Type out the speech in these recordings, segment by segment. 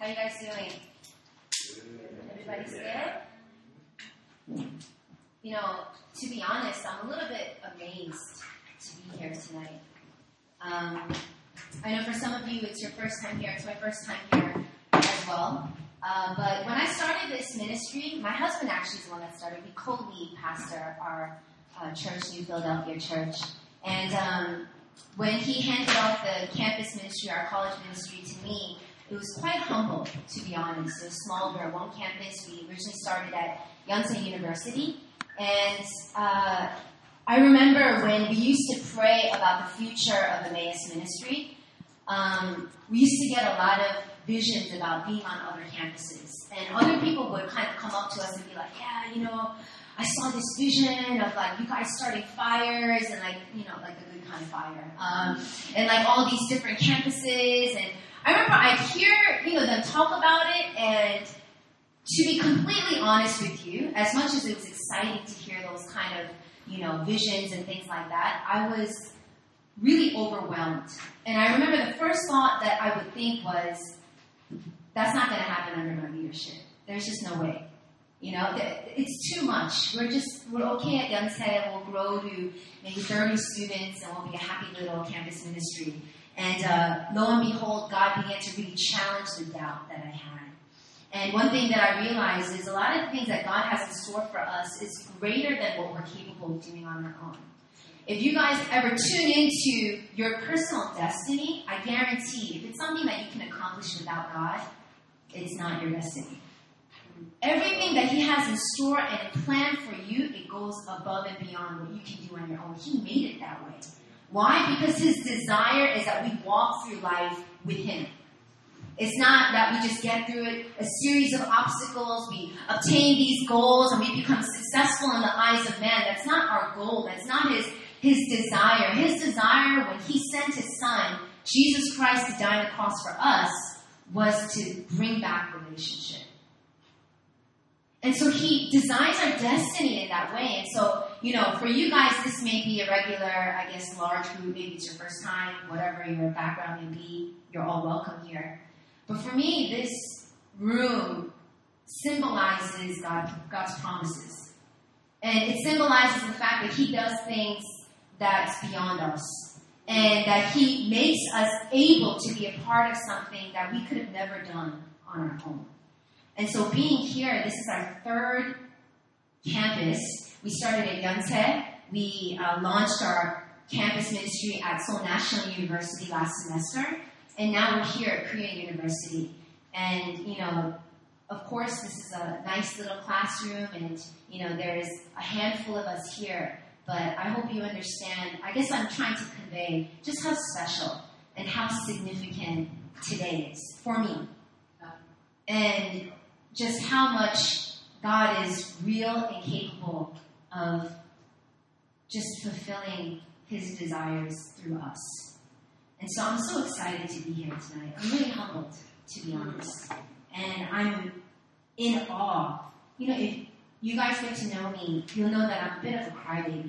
How you guys doing? Everybody's good? You know, to be honest, I'm a little bit amazed to be here tonight. I know for some of you it's your first time here. It's my first time here as well. But when I started this ministry, my husband actually is the one that started. We co-lead pastor our church, New Philadelphia Church. And when he handed off the campus ministry, our college ministry to me, it was quite humble, to be honest. It was small. We were one campus. We originally started at Yonsei University. And I remember when we used to pray about the future of Emmaus ministry, we used to get a lot of visions about being on other campuses. And other people would kind of come up to us and be like, yeah, you know, I saw this vision of like you guys starting fires and like, you know, like the good kind of fire. And like all these different campuses. And I remember I'd hear, you know, them talk about it, and to be completely honest with you, as much as it was exciting to hear those kind of, you know, visions and things like that, I was really overwhelmed. And I remember the first thought that I would think was, that's not going to happen under my leadership. There's just no way. You know, it's too much. We're okay at Yonsei. We'll grow to maybe 30 students, and we'll be a happy little campus ministry. And lo and behold, God began to really challenge the doubt that I had. And one thing that I realized is a lot of the things that God has in store for us is greater than what we're capable of doing on our own. If you guys ever tune into your personal destiny, I guarantee if it's something that you can accomplish without God, it's not your destiny. Everything that He has in store and planned for you, it goes above and beyond what you can do on your own. He made it that way. Why? Because His desire is that we walk through life with Him. It's not that we just get through it, a series of obstacles, we obtain these goals, and we become successful in the eyes of man. That's not our goal. That's not His desire. His desire, when He sent His Son, Jesus Christ, to die on the cross for us, was to bring back relationship. And so He designs our destiny in that way. And so, you know, for you guys, this may be a regular, I guess, large group. Maybe it's your first time, whatever your background may be. You're all welcome here. But for me, this room symbolizes God's promises. And it symbolizes the fact that He does things that's beyond us. And that He makes us able to be a part of something that we could have never done on our own. And so being here, this is our third campus. We started at Yonsei. We launched our campus ministry at Seoul National University last semester. And now we're here at Korean University. And, you know, of course, this is a nice little classroom. And, you know, there's a handful of us here. But I hope you understand. I guess I'm trying to convey just how special and how significant today is for me. And just how much God is real and capable of just fulfilling His desires through us. And so I'm so excited to be here tonight. I'm really humbled, to be honest. And I'm in awe. You know, if you guys get to know me, you'll know that I'm a bit of a crybaby.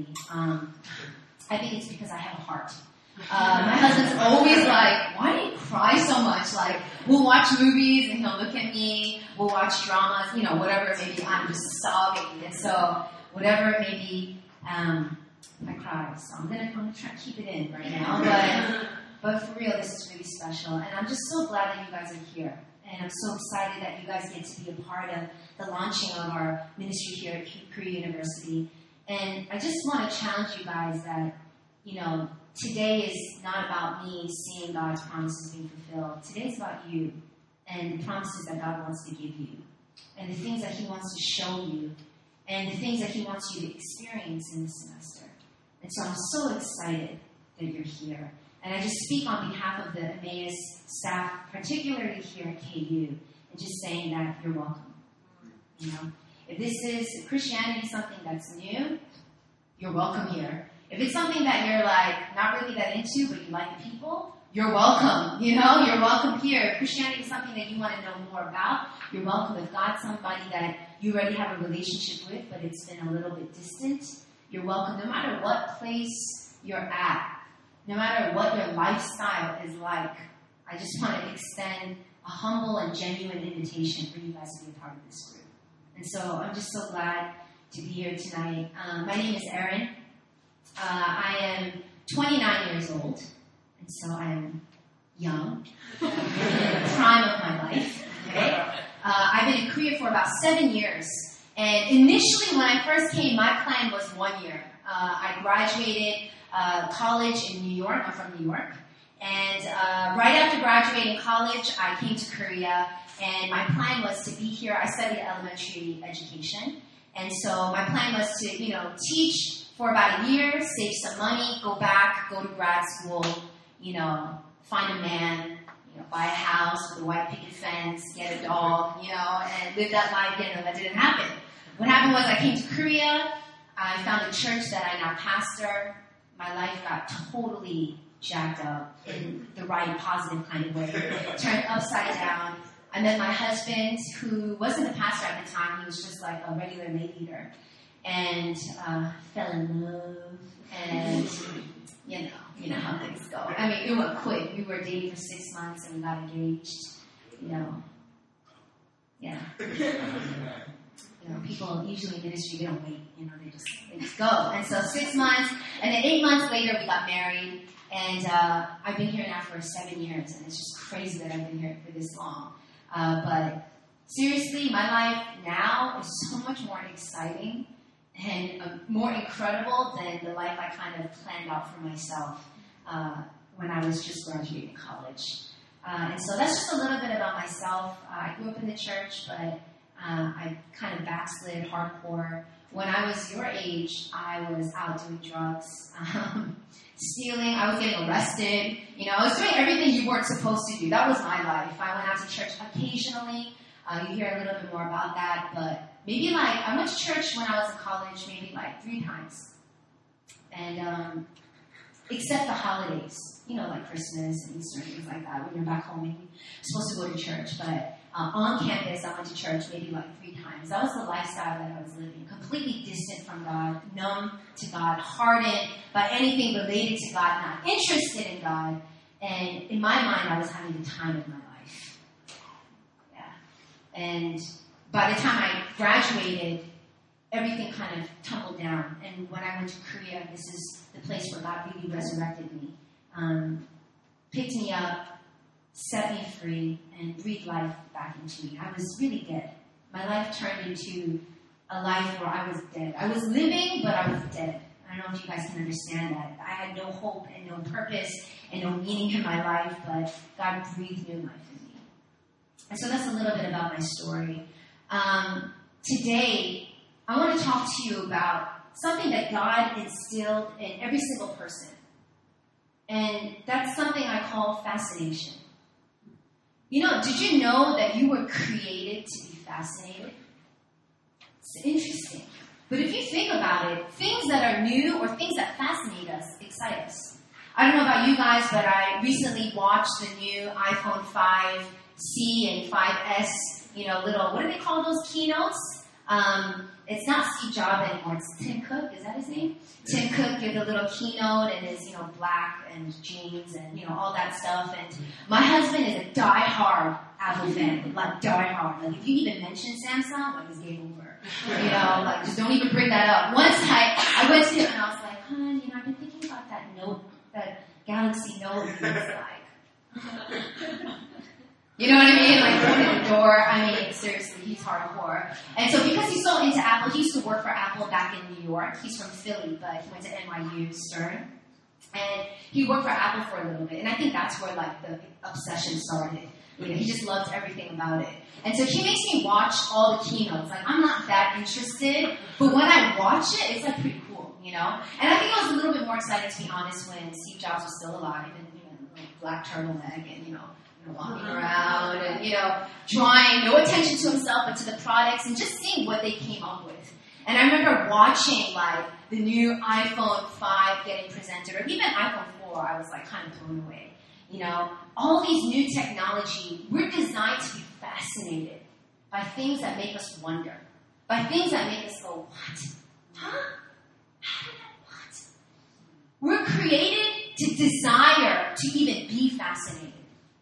I think it's because I have a heart. My husband's always like, why do you cry so much? Like, we'll watch movies and he'll look at me. We'll watch dramas, you know, whatever it may be. I'm just sobbing. And so, whatever it may be, I cry. So I'm gonna try to keep it in right now. But for real, this is really special. And I'm just so glad that you guys are here. And I'm so excited that you guys get to be a part of the launching of our ministry here at Korea University. And I just want to challenge you guys that, you know, today is not about me seeing God's promises being fulfilled. Today is about you and the promises that God wants to give you and the things that He wants to show you and the things that He wants you to experience in this semester. And so I'm so excited that you're here. And I just speak on behalf of the Emmaus staff, particularly here at KU, and just saying that you're welcome. You know, if Christianity is something that's new, you're welcome here. If it's something that you're like not really that into, but you like the people, you're welcome. You know, you're welcome here. If Christianity is something that you want to know more about, you're welcome. If God's somebody that you already have a relationship with, but it's been a little bit distant, you're welcome. No matter what place you're at, no matter what your lifestyle is like, I just want to extend a humble and genuine invitation for you guys to be a part of this group. And so I'm just so glad to be here tonight. My name is Erin. I am 29 years old, and so I am young, in the prime of my life. Okay? I've been in Korea for about 7 years. And initially, when I first came, my plan was 1 year. I graduated college in New York. I'm from New York. And right after graduating college, I came to Korea. And my plan was to be here. I studied elementary education. And so my plan was to, teach for about a year, save some money, go back, go to grad school, find a man, buy a house with a white picket fence, get a dog, and live that life. That didn't happen. What happened was I came to Korea. I found a church that I now pastor. My life got totally jacked up in the right, positive kind of way. Turned upside down. I met my husband, who wasn't a pastor at the time. He was just like a regular lay leader. And fell in love. And, you know how things go. I mean, it went quick. We were dating for 6 months and we got engaged. Yeah. People usually in ministry, they don't wait. They just go. And so 6 months, and then 8 months later, we got married. And I've been here now for 7 years, and it's just crazy that I've been here for this long. But seriously, my life now is so much more exciting and more incredible than the life I kind of planned out for myself when I was just graduating college. And so that's just a little bit about myself. I grew up in the church, but I kind of backslid hardcore. When I was your age, I was out doing drugs, stealing. I was getting arrested. I was doing everything you weren't supposed to do. That was my life. I went out to church occasionally. You hear a little bit more about that, but maybe I went to church when I was in college, maybe 3 times. And except the holidays, like Christmas and Easter and things like that. When you're back home, you're supposed to go to church, but on campus, I went to church maybe 3 times. That was the lifestyle that I was living. Completely distant from God, numb to God, hardened by anything related to God, not interested in God. And in my mind, I was having the time of my life. Yeah. And by the time I graduated, everything kind of tumbled down. And when I went to Korea, this is the place where God really resurrected me. Picked me up, set me free, and breathed life back into me. I was really dead. My life turned into a life where I was dead. I was living, but I was dead. I don't know if you guys can understand that. I had no hope and no purpose and no meaning in my life, but God breathed new life in me. And so that's a little bit about my story. Today, I want to talk to you about something that God instilled in every single person. And that's something I call fascination. Did you know that you were created to be fascinated? It's interesting. But if you think about it, things that are new or things that fascinate us excite us. I don't know about you guys, but I recently watched the new iPhone 5C and 5S, what do they call those keynotes? It's not Steve Jobs anymore, it's Tim Cook, is that his name? Tim Cook did a little keynote and his, black and jeans and, all that stuff. And my husband is a die-hard Apple fan, die-hard. If you even mention Samsung, it's game over. Just don't even bring that up. Once I went to him and I was like, hon, I've been thinking about that Galaxy Note. And he was like, you know what I mean? Going to the door. Seriously, he's hardcore. And so because he's so into Apple, he used to work for Apple back in New York. He's from Philly, but he went to NYU Stern. And he worked for Apple for a little bit. And I think that's where the obsession started. He just loved everything about it. And so he makes me watch all the keynotes. I'm not that interested, but when I watch it, it's pretty cool, And I think I was a little bit more excited, to be honest, when Steve Jobs was still alive and, black turtleneck and, walking around and, drawing no attention to himself but to the products and just seeing what they came up with. And I remember watching, the new iPhone 5 getting presented, or even iPhone 4, I was, kind of blown away. All these new technology, we're designed to be fascinated by things that make us wonder, by things that make us go, what? Huh? How did that, what? We're created to desire to even be fascinated.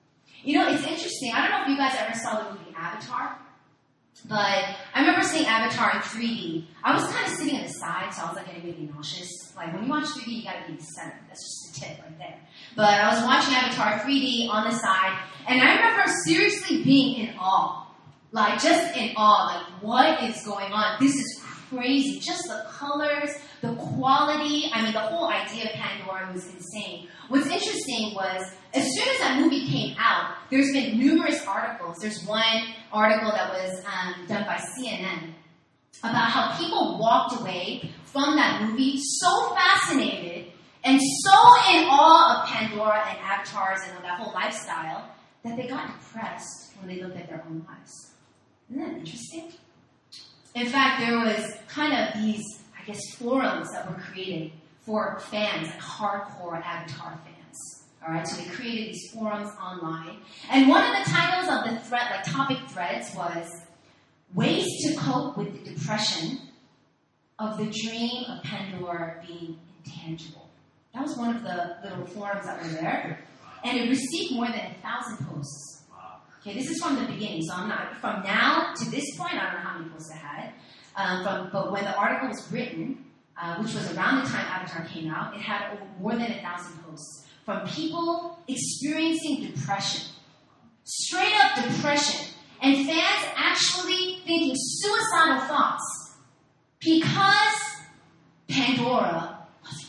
You know, it's interesting. I don't know if you guys ever saw the movie Avatar, but I remember seeing Avatar in 3D. I was kind of sitting on the side, so I was like getting maybe nauseous. Like when you watch 3D, you gotta be in the center. That's just a tip right there. But I was watching Avatar 3D on the side, and I remember seriously being in awe. Like just in awe. Like what is going on? This is crazy. Just the colors, the quality. I mean, the whole idea of Pandora was insane. What's interesting was, as soon as that movie came out, there's been numerous articles. There's one article that was done by CNN about how people walked away from that movie so fascinated and so in awe of Pandora and avatars and that whole lifestyle that they got depressed when they looked at their own lives. Isn't that interesting? In fact, there was kind of these, I guess, forums that were created for fans, like hardcore Avatar fans. All right, so they created these forums online. And one of the titles of the thread, like topic threads, was Ways to Cope with the Depression of the Dream of Pandora Being Intangible. That was one of the little forums that were there. And it received more than 1,000 posts. Okay, this is from the beginning, so I'm not, from now to this point, I don't know how many posts it had. But when the article was written, which was around the time Avatar came out, it had more than 1,000 posts from people experiencing depression. Straight up depression. And fans actually thinking suicidal thoughts because Pandora wasn't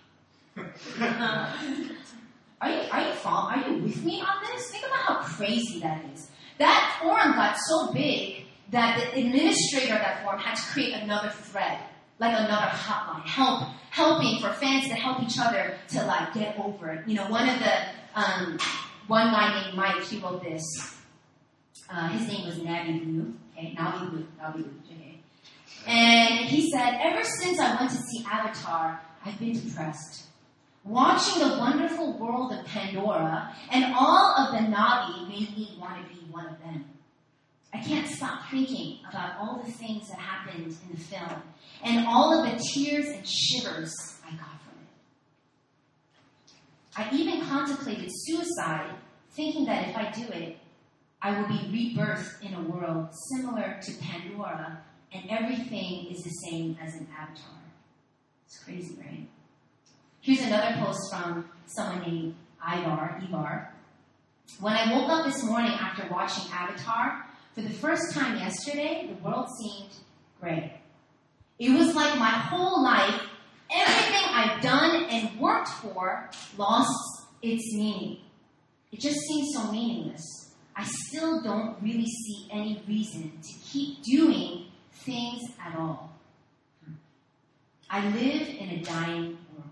real. Are you with me on this? Think about how crazy that is. That forum got so big that the administrator of that forum had to create another thread, like another hotline, helping for fans to help each other to like get over it. You know, one guy named Mike, he wrote this. His name was Navi Blue. Okay, Navi Blue. Okay. And he said, ever since I went to see Avatar, I've been depressed. Watching the wonderful world of Pandora and all of the Navi made me want to be one of them. I can't stop thinking about all the things that happened in the film and all of the tears and shivers I got from it. I even contemplated suicide, thinking that if I do it, I will be rebirthed in a world similar to Pandora and everything is the same as an Avatar. It's crazy, right? Here's another post from someone named Ivar. When I woke up this morning after watching Avatar, for the first time yesterday, the world seemed gray. It was like my whole life, everything I've done and worked for, lost its meaning. It just seemed so meaningless. I still don't really see any reason to keep doing things at all. I live in a dying world.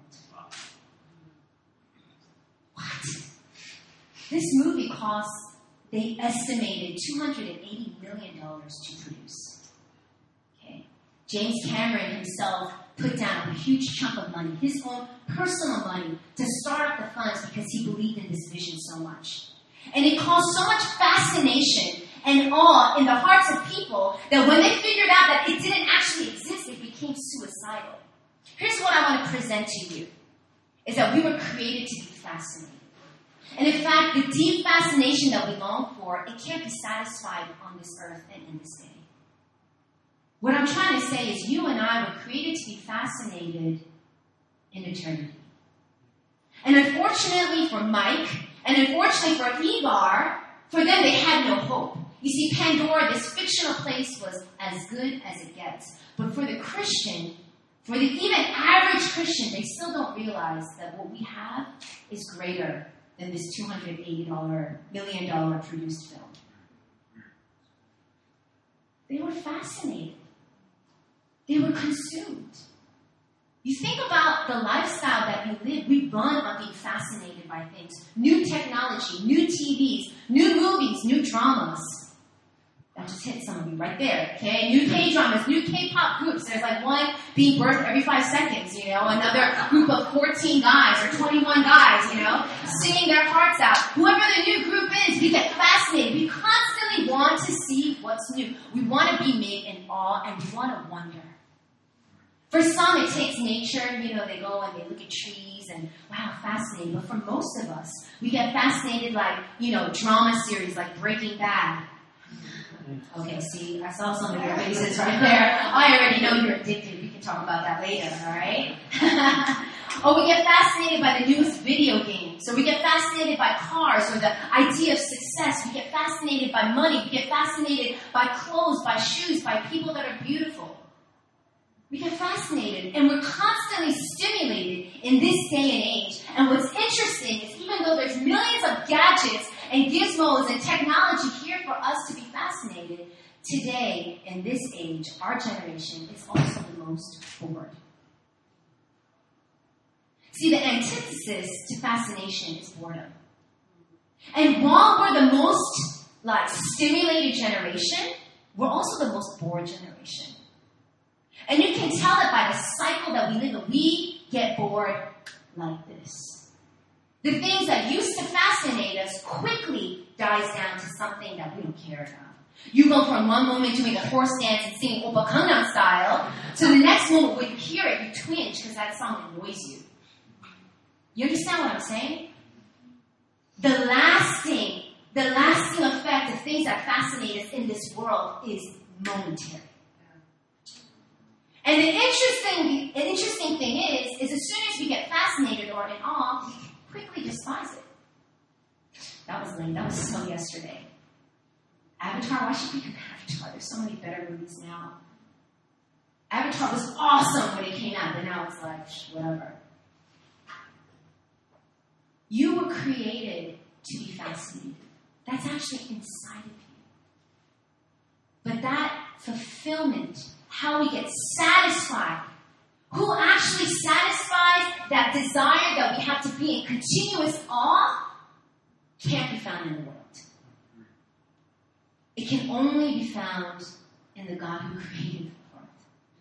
What? This movie cost, they estimated $280 million to produce. Okay. James Cameron himself put down a huge chunk of money, his own personal money, to start up the funds because he believed in this vision so much. And it caused so much fascination and awe in the hearts of people that when they figured out that it didn't actually exist, it became suicidal. Here's what I want to present to you, is that we were created to be fascinated. And in fact, the deep fascination that we long for, it can't be satisfied on this earth and in this day. What I'm trying to say is you and I were created to be fascinated in eternity. And unfortunately for Mike, and unfortunately for Ivar, for them they had no hope. You see, Pandora, this fictional place, was as good as it gets. But for the Christian, for the even average Christian, they still don't realize that what we have is greater than this $280 million produced film. They were fascinated. They were consumed. You think about the lifestyle that we live. We run on being fascinated by things. New technology, new TVs, new movies, new dramas. That just hit some of you right there, okay? New K-dramas, new K-pop groups. There's like one being birthed every 5 seconds, you know? Another group of 14 guys or 21 guys, you know? Singing their hearts out. Whoever the new group is, we get fascinated. We constantly want to see what's new. We want to be made in awe and we want to wonder. For some, it takes nature. You know, they go and they look at trees and, wow, fascinating. But for most of us, we get fascinated like, you know, drama series like Breaking Bad. Okay, see, I saw some of your faces right there. I already know you're addicted. We can talk about that later, all right? Or we get fascinated by the newest video games. Or we get fascinated by cars or the idea of success. We get fascinated by money. We get fascinated by clothes, by shoes, by people that are beautiful. We get fascinated, and we're constantly stimulated in this day and age. And what's interesting is even though there's millions of gadgets and gizmos and technology here for us to be fascinated, today, in this age, our generation is also the most bored. See, the antithesis to fascination is boredom. And while we're the most, stimulated generation, we're also the most bored generation. And you can tell it by the cycle that we live in. We get bored like this. The things that used to fascinate us quickly dies down to something that we don't care about. You go from one moment doing a horse dance and singing Oppa Gangnam Style to the next moment when you hear it, you twinge because that song annoys you. You understand what I'm saying? The lasting effect of things that fascinate us in this world is momentary. And the interesting thing is as soon as we get fascinated or in awe, we quickly despise it. That was lame. That was so yesterday. Avatar, why should we pick Avatar? There's so many better movies now. Avatar was awesome when it came out, but now it's like, whatever. You were created to be fascinated. That's actually inside of you. But that fulfillment, how we get satisfied, who actually satisfies that desire that we have to be in continuous awe, can't be found in the world. It can only be found in the God who created the world.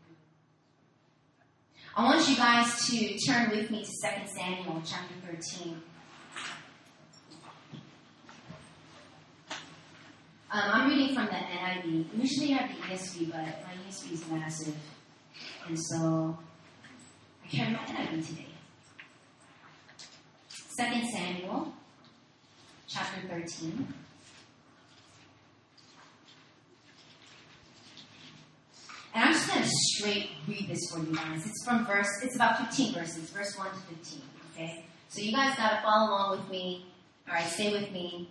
I want you guys to turn with me to 2 Samuel chapter 13. I'm reading from the NIV. Usually I have the ESV, but my ESV is massive. And so I carry my NIV today. 2 Samuel, chapter 13. And I'm just going to straight read this for you guys. It's about 15 verses, verse 1 to 15, okay? So you guys got to follow along with me. All right, stay with me.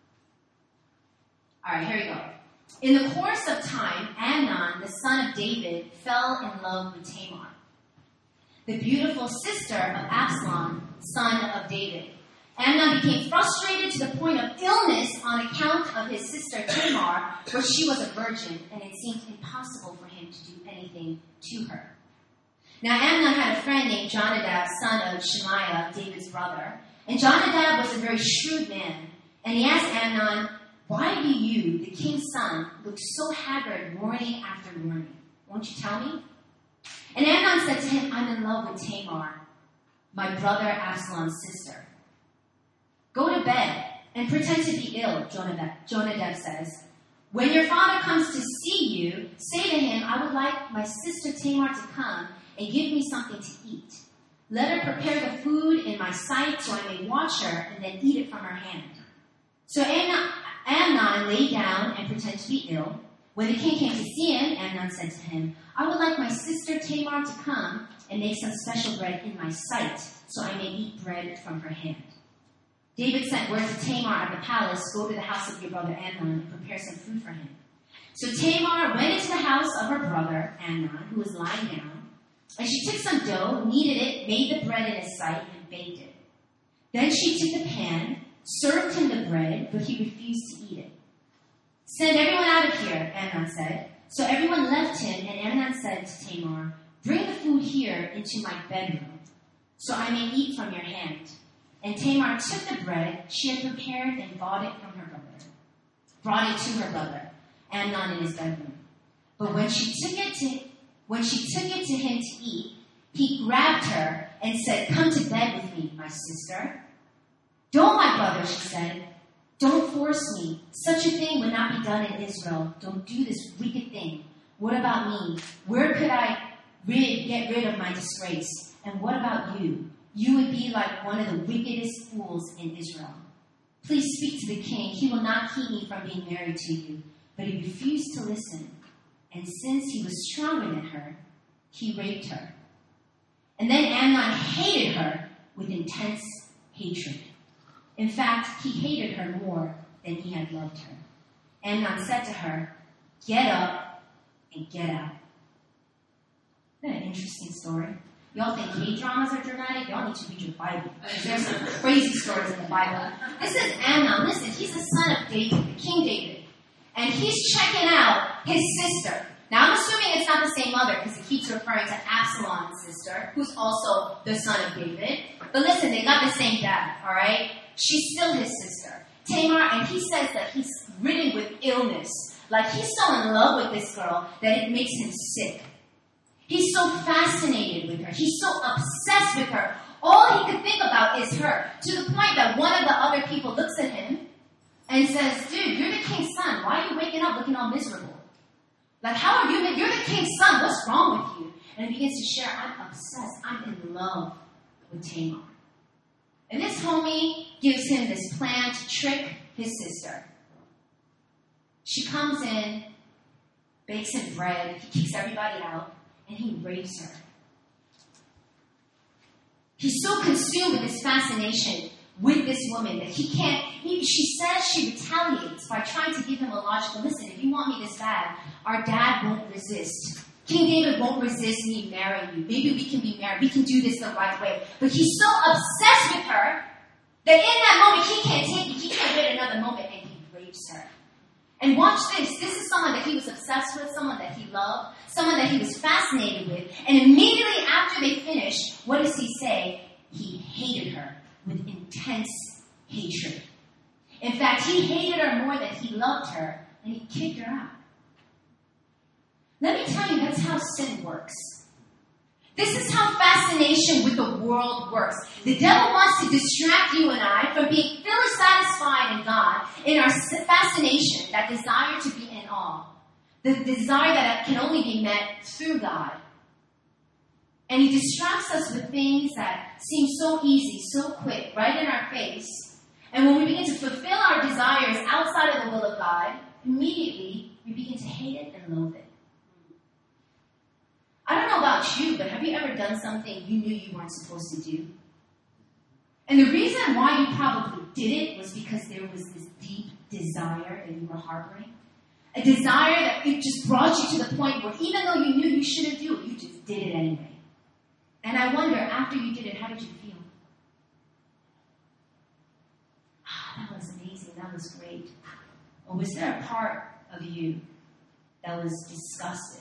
All right, here we go. In the course of time, Amnon, the son of David, fell in love with Tamar, the beautiful sister of Absalom, son of David. Amnon became frustrated to the point of illness on account of his sister Tamar, for she was a virgin, and it seemed impossible for him to do anything to her. Now Amnon had a friend named Jonadab, son of Shemaiah, David's brother. And Jonadab was a very shrewd man. And he asked Amnon, "Why do you, the king's son, look so haggard morning after morning? Won't you tell me?" And Amnon said to him, "I'm in love with Tamar, my brother Absalom's sister." "Go to bed and pretend to be ill," Jonadab says. "When your father comes to see you, say to him, 'I would like my sister Tamar to come and give me something to eat. Let her prepare the food in my sight so I may watch her and then eat it from her hand.'" So Amnon lay down and pretended to be ill. When the king came to see him, Amnon said to him, "I would like my sister Tamar to come and make some special bread in my sight so I may eat bread from her hand." David sent word to Tamar at the palace, "Go to the house of your brother Amnon and prepare some food for him." So Tamar went into the house of her brother Amnon, who was lying down, and she took some dough, kneaded it, made the bread in his sight, and baked it. Then she took the pan, served him the bread, but he refused to eat it. "Send everyone out of here," Amnon said. So everyone left him, and Amnon said to Tamar, "Bring the food here into my bedroom, so I may eat from your hand." And Tamar took the bread she had prepared and brought it to her brother, Amnon, in his bedroom. But when she took it to him to eat, he grabbed her and said, "Come to bed with me, my sister." "Don't, my brother," she said. "Don't force me. Such a thing would not be done in Israel. Don't do this wicked thing. What about me? Where could I get rid of my disgrace. And what about you? You would be like one of the wickedest fools in Israel. Please speak to the king. He will not keep me from being married to you. But he refused to listen. And since he was stronger than her, he raped her. And then Amnon hated her with intense hatred. In fact, he hated her more than he had loved her. Amnon said to her, "Get up and get out." Isn't that an interesting story? Y'all think K-dramas are dramatic? Y'all need to read your Bible. There's some crazy stories in the Bible. This is Amnon. Listen, he's the son of David, King David. And he's checking out his sister. Now, I'm assuming it's not the same mother because it keeps referring to Absalom's sister, who's also the son of David. But listen, they got the same dad, all right? She's still his sister, Tamar, and he says that he's ridden with illness. Like, he's so in love with this girl that it makes him sick. He's so fascinated with her. He's so obsessed with her. All he could think about is her, to the point that one of the other people looks at him and says, "Dude, you're the king's son. Why are you waking up looking all miserable? Like, how are you? You're the king's son. What's wrong with you?" And he begins to share, "I'm obsessed. I'm in love with Tamar." And this homie gives him this plan to trick his sister. She comes in, bakes him bread, he kicks everybody out, and he rapes her. He's so consumed with this fascination with this woman that she says she retaliates by trying to give him a logical, "Listen, if you want me this bad, our dad won't resist. King David won't resist me marrying you. Maybe we can be married. We can do this the right way." But he's so obsessed with her that in that moment he can't take it. He can't wait another moment, and he rapes her. And watch this. This is someone that he was obsessed with, someone that he loved, someone that he was fascinated with. And immediately after they finish, what does he say? He hated her with intense hatred. In fact, he hated her more than he loved her, and he kicked her out. Let me tell you, that's how sin works. This is how fascination with the world works. The devil wants to distract you and I from being fully satisfied in God, in our fascination, that desire to be in awe, the desire that can only be met through God. And he distracts us with things that seem so easy, so quick, right in our face. And when we begin to fulfill our desires outside of the will of God, immediately we begin to hate it and loathe it. I don't know about you, but have you ever done something you knew you weren't supposed to do? And the reason why you probably did it was because there was this deep desire that you were harboring. A desire that it just brought you to the point where even though you knew you shouldn't do it, you just did it anyway. And I wonder, after you did it, how did you feel? That was amazing. That was great. Or was there a part of you that was disgusted?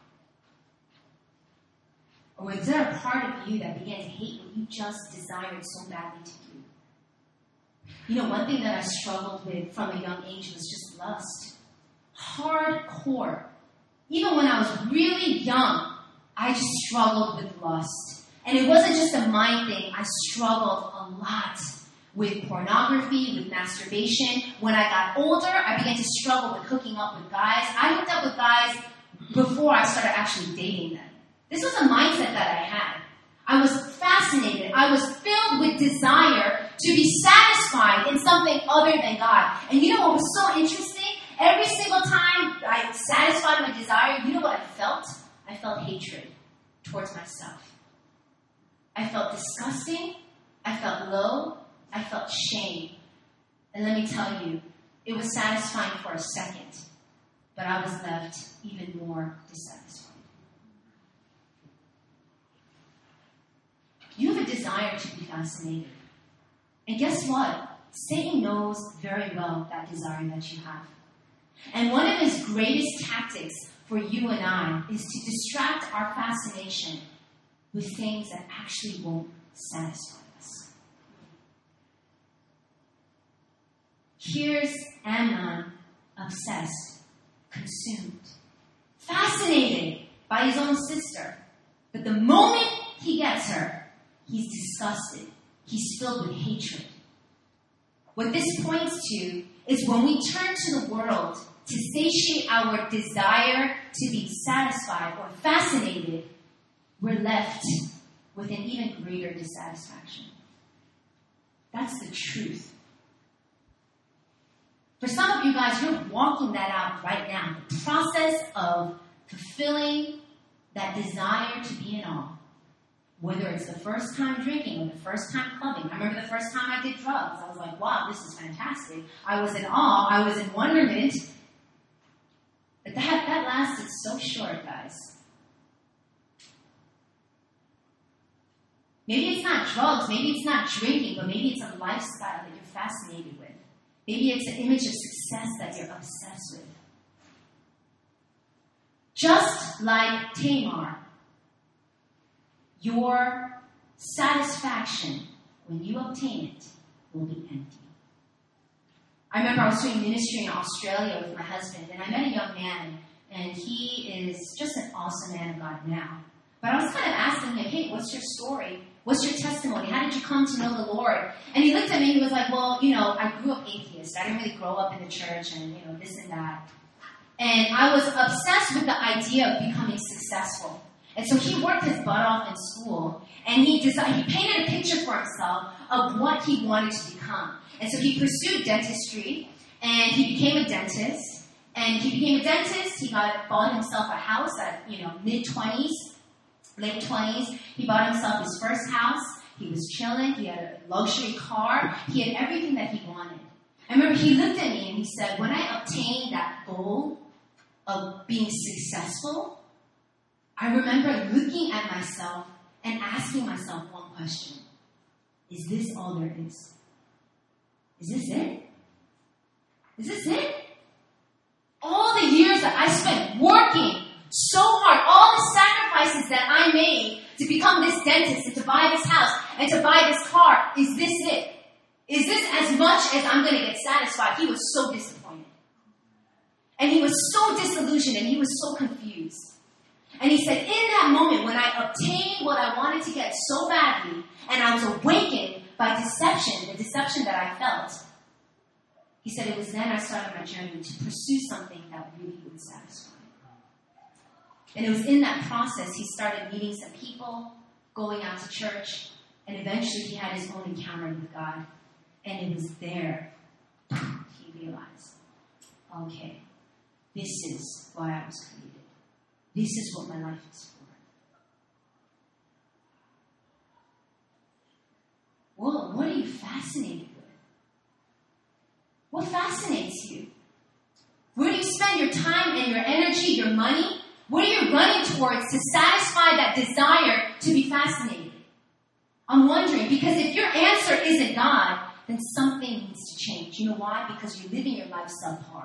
Or was there a part of you that began to hate what you just desired so badly to do? You know, one thing that I struggled with from a young age was just lust. Hardcore. Even when I was really young, I just struggled with lust. And it wasn't just a mind thing. I struggled a lot with pornography, with masturbation. When I got older, I began to struggle with hooking up with guys. I hooked up with guys before I started actually dating them. This was a mindset that I had. I was fascinated. I was filled with desire to be satisfied in something other than God. And you know what was so interesting? Every single time I satisfied my desire, you know what I felt? I felt hatred towards myself. I felt disgusting. I felt low. I felt shame. And let me tell you, it was satisfying for a second, but I was left even more dissatisfied. You have a desire to be fascinated. And guess what? Satan knows very well that desire that you have. And one of his greatest tactics for you and I is to distract our fascination with things that actually won't satisfy us. Here's Amnon, obsessed, consumed, fascinated by his own sister. But the moment he gets her, he's disgusted. He's filled with hatred. What this points to is when we turn to the world to satiate our desire to be satisfied or fascinated, we're left with an even greater dissatisfaction. That's the truth. For some of you guys, you're walking that out right now. The process of fulfilling that desire to be in awe. Whether it's the first time drinking or the first time clubbing. I remember the first time I did drugs. I was like, wow, this is fantastic. I was in awe. I was in wonderment. But that lasted so short, guys. Maybe it's not drugs. Maybe it's not drinking. But maybe it's a lifestyle that you're fascinated with. Maybe it's an image of success that you're obsessed with. Just like Tamar, your satisfaction, when you obtain it, will be empty. I remember I was doing ministry in Australia with my husband, and I met a young man, and he is just an awesome man of God now. But I was kind of asking him, hey, what's your story? What's your testimony? How did you come to know the Lord? And he looked at me and he was like, well, I grew up atheist. I didn't really grow up in the church and, this and that. And I was obsessed with the idea of becoming successful. And so he worked his butt off in school, and he painted a picture for himself of what he wanted to become. And so he pursued dentistry, and he became a dentist. And he became a dentist. He bought himself a house at, mid-20s, late 20s. He bought himself his first house. He was chilling. He had a luxury car. He had everything that he wanted. I remember he looked at me and he said, when I obtained that goal of being successful, I remember looking at myself and asking myself one question. Is this all there is? Is this it? Is this it? All the years that I spent working so hard, all the sacrifices that I made to become this dentist and to buy this house and to buy this car, is this it? Is this as much as I'm going to get satisfied? He was so disappointed. And he was so disillusioned and he was so confused. And he said, in that moment when I obtained what I wanted to get so badly, and I was awakened by deception, the deception that I felt, he said it was then I started my journey to pursue something that really would satisfy. And it was in that process he started meeting some people, going out to church, and eventually he had his own encounter with God. And it was there he realized, okay, this is why I was created. This is what my life is for. Well, what are you fascinated with? What fascinates you? Where do you spend your time and your energy, your money? What are you running towards to satisfy that desire to be fascinated? I'm wondering, because if your answer isn't God, then something needs to change. You know why? Because you're living your life subpar.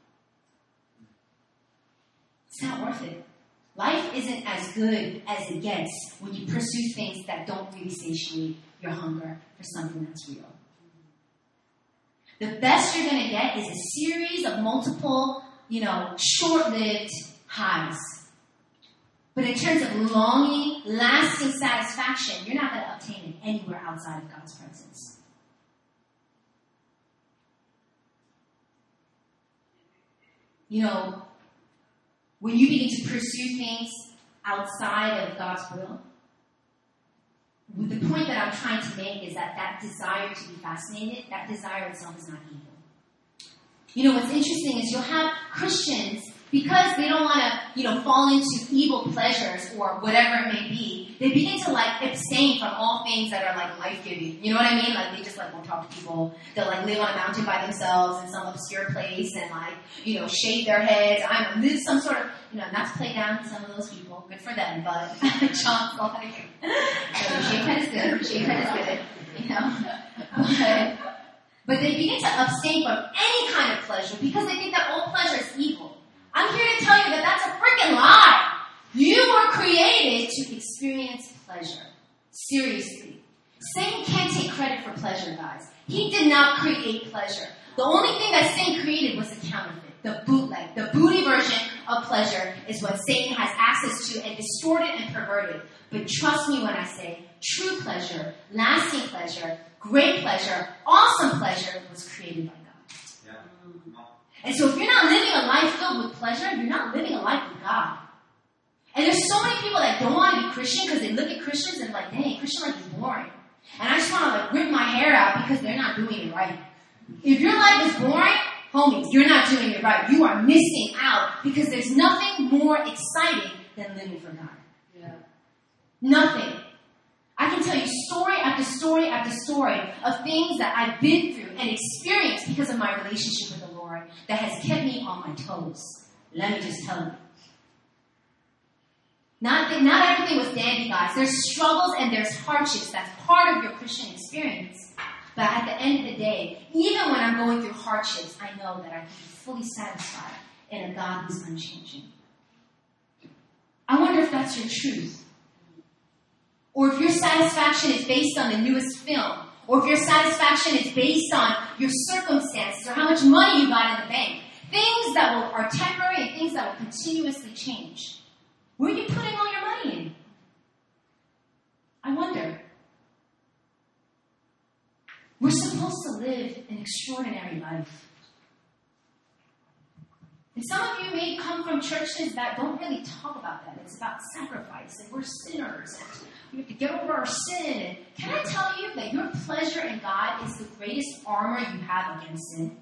It's not worth it. Life isn't as good as it gets when you pursue things that don't really satiate your hunger for something that's real. The best you're going to get is a series of multiple, short-lived highs. But in terms of longing, lasting satisfaction, you're not going to obtain it anywhere outside of God's presence. When you begin to pursue things outside of God's will, the point that I'm trying to make is that desire to be fascinated, that desire itself is not evil. What's interesting is you'll have Christians, because they don't want to, fall into evil pleasures or whatever it may be, they begin to abstain from all things that are life-giving. You know what I mean? They just won't talk to people. They'll live on a mountain by themselves in some obscure place and shave their heads. Live some sort of, not to play down some of those people. Good for them, but John's shave head is good. Shave head is good. But they begin to abstain from any kind of pleasure because they think that all pleasure is evil. I'm here to tell you that that's a freaking lie. You were created to experience pleasure. Seriously. Satan can't take credit for pleasure, guys. He did not create pleasure. The only thing that Satan created was a counterfeit, the bootleg. The booty version of pleasure is what Satan has access to and distorted and perverted. But trust me when I say true pleasure, lasting pleasure, great pleasure, awesome pleasure was created by God. And so if you're not living a life filled with pleasure, you're not living a life with God. And there's so many people that don't want to be Christian because they look at Christians and like, dang, Christian life is boring. And I just want to like rip my hair out because they're not doing it right. If your life is boring, homies, you're not doing it right. You are missing out because there's nothing more exciting than living for God. Yeah. Nothing. I can tell you story after story after story of things that I've been through and experienced because of my relationship with the Lord that has kept me on my toes. Let me just tell you. Not everything was dandy, guys. There's struggles and there's hardships. That's part of your Christian experience. But at the end of the day, even when I'm going through hardships, I know that I can be fully satisfied in a God who's unchanging. I wonder if that's your truth. Or if your satisfaction is based on the newest film. Or if your satisfaction is based on your circumstances or how much money you got in the bank. Things that are temporary and things that will continuously change. Where are you putting all your money in? I wonder. We're supposed to live an extraordinary life. And some of you may come from churches that don't really talk about that. It's about sacrifice, and we're sinners, and we have to get over our sin. And can I tell you that your pleasure in God is the greatest armor you have against sin?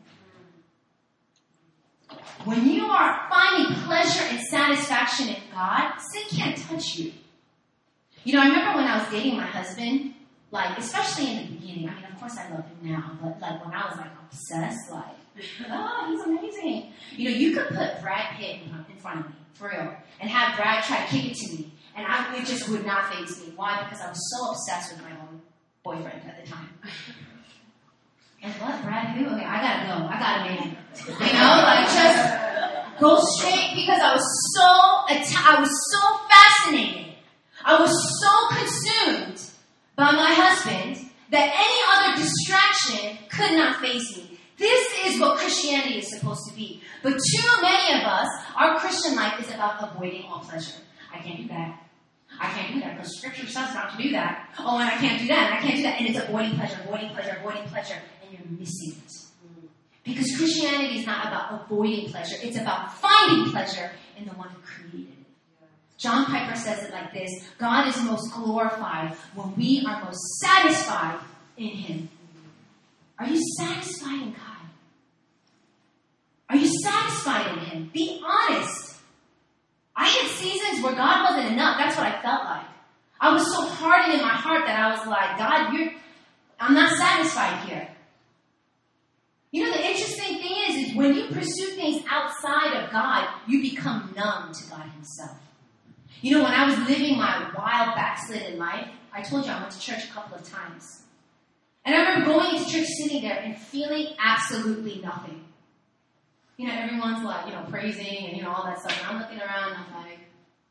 When you are finding pleasure and satisfaction in God, sin can't touch you. You know, I remember when I was dating my husband, like, especially in the beginning, I mean, of course I love him now, but like when I was like obsessed, like, oh, he's amazing. You know, you could put Brad Pitt in front of me, for real, and have Brad try to kick it to me, and it just would not faze me. Why? Because I was so obsessed with my own boyfriend at the time. And what, Brad, who? Okay, I gotta go. I gotta make it. You know, like just go straight because I was so fascinated. I was so consumed by my husband that any other distraction could not faze me. This is what Christianity is supposed to be. But too many of us, our Christian life is about avoiding all pleasure. I can't do that. I can't do that because Scripture says not to do that. Oh, and I can't do that, and I can't do that. And it's avoiding pleasure, avoiding pleasure, avoiding pleasure. And you're missing it. Because Christianity is not about avoiding pleasure. It's about finding pleasure in the one who created it. John Piper says it like this: God is most glorified when we are most satisfied in Him. Are you satisfied in God? Are you satisfied in Him? Be honest. I had seasons where God wasn't enough. That's what I felt like. I was so hardened in my heart that I was like, God, I'm not satisfied here. You know, the interesting thing is when you pursue things outside of God, you become numb to God Himself. You know, when I was living my wild, backslidden life, I told you I went to church a couple of times. And I remember going into church, sitting there, and feeling absolutely nothing. You know, everyone's like, you know, praising and, you know, all that stuff. And I'm looking around and I'm like,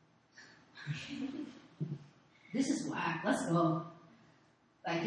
this is whack. Let's go. Like,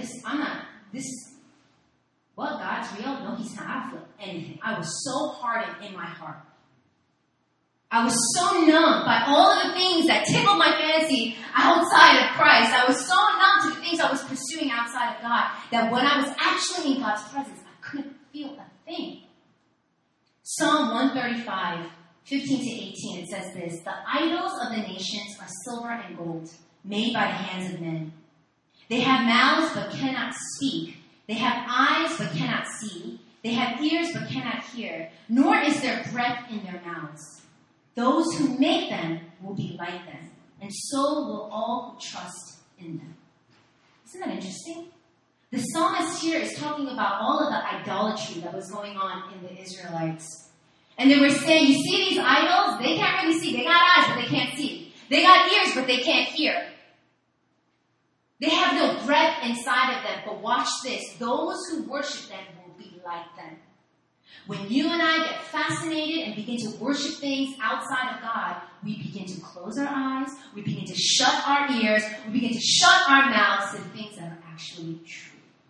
what, God's real? No, He's not. I don't feel anything. I was so hardened in my heart. I was so numb by all of the things that tickled my fancy outside of Christ. I was so numb to the things I was pursuing outside of God that when I was actually in God's presence, I couldn't feel a thing. Psalm 135, 15 to 18, it says this: the idols of the nations are silver and gold, made by the hands of men. They have mouths but cannot speak. They have eyes but cannot see. They have ears but cannot hear, nor is there breath in their mouths. Those who make them will be like them, and so will all who trust in them. Isn't that interesting? The psalmist here is talking about all of the idolatry that was going on in the Israelites. And they were saying, you see these idols? They can't really see. They got eyes, but they can't see. They got ears, but they can't hear. They have no breath inside of them. But watch this. Those who worship them will be like them. When you and I get fascinated and begin to worship things outside of God, we begin to close our eyes, we begin to shut our ears, we begin to shut our mouths to things that are actually true.